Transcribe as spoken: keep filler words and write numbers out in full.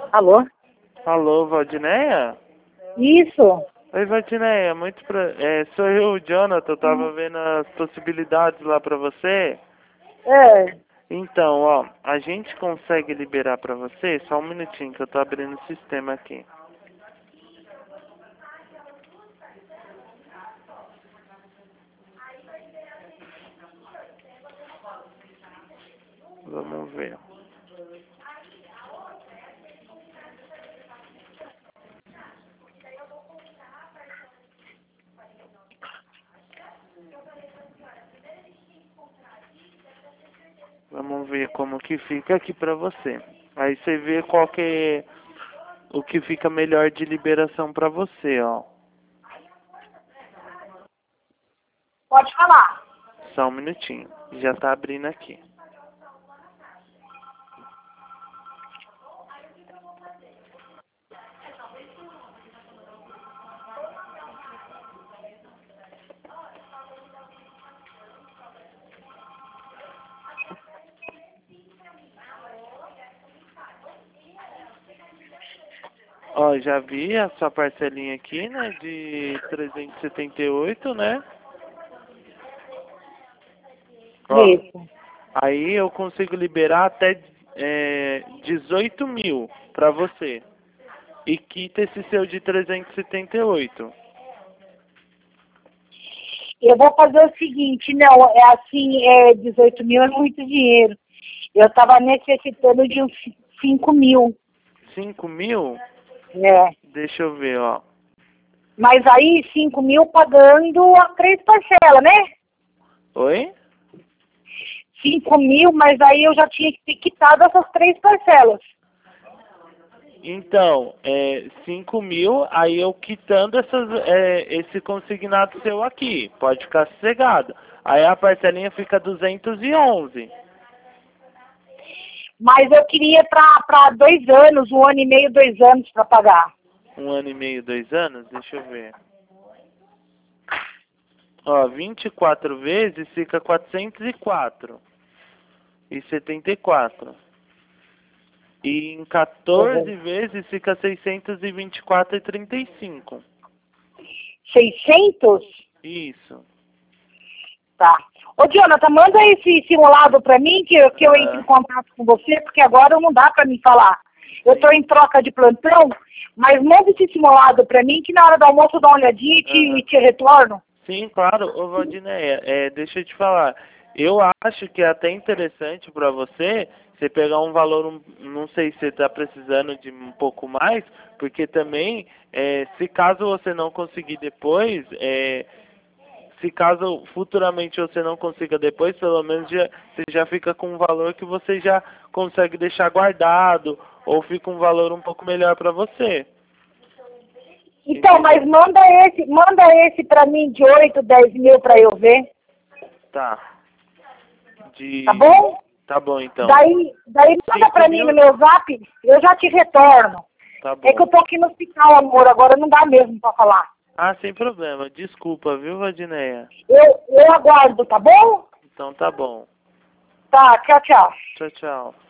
Alô? Alô, Valdineia? Isso. Oi, Valdineia, muito pra... é, sou eu, o Jonathan, eu tava vendo as possibilidades lá pra você. É. Então, ó, a gente consegue liberar pra você, só um minutinho que eu tô abrindo o sistema aqui. Vamos ver. Vamos ver como que fica aqui pra você. Aí você vê qual que é o que fica melhor de liberação pra você, ó. Pode falar. Só um minutinho. Já tá abrindo aqui. Ó, já vi a sua parcelinha aqui, né, de trezentos e setenta e oito, né? Ó, Isso. aí eu consigo liberar até é, dezoito mil pra você. E quita esse seu de trezentos e setenta e oito. Eu vou fazer o seguinte, não, é assim, é dezoito mil é muito dinheiro. Eu estava necessitando de uns cinco mil. cinco mil? Né? Deixa eu ver, ó. Mas aí cinco mil pagando as três parcelas, né? Oi? Cinco mil, mas aí eu já tinha que ter quitado essas três parcelas. Então, é cinco mil, aí eu quitando essas, é, esse consignado seu aqui. Pode ficar sossegado. Aí a parcelinha fica duzentos e onze. Mas eu queria para dois anos, um ano e meio, dois anos para pagar. Um ano e meio, dois anos? Deixa eu ver. Ó, vinte e quatro vezes fica quatrocentos e quatro e setenta e quatro. E em quatorze Uhum. vezes fica seiscentos e vinte e quatro e trinta e cinco. seiscentos? Isso. Tá. Ô, Jonathan, manda esse simulado para mim, que, eu- que eu entre em Ah, contato com você, porque agora não dá para me falar. Eu estou em troca de plantão, mas manda esse simulado para mim, que na hora do almoço eu dou uma olhadinha e te, aham. te retorno. Sim, claro. Ô, Valdineia, é, deixa eu te falar. Eu acho que é até interessante para você, você pegar um valor, um, não sei se você está precisando de um pouco mais, porque também, é, se caso você não conseguir depois, é, se caso futuramente você não consiga depois, pelo menos já, você já fica com um valor que você já consegue deixar guardado, ou fica um valor um pouco melhor para você. Então, mas Entendeu? manda esse, manda esse para mim de oito, dez mil para eu ver, Tá. De... tá bom? Tá bom, então. Daí, daí manda cinco para mim no mil? meu zap, eu já te retorno. Tá É que eu bom. tô aqui no hospital, amor, agora não dá mesmo para falar. Ah, sem problema. Desculpa, viu, Vadineia? Eu, eu aguardo, tá bom? Então tá bom. Tá, tchau, tchau. Tchau, tchau.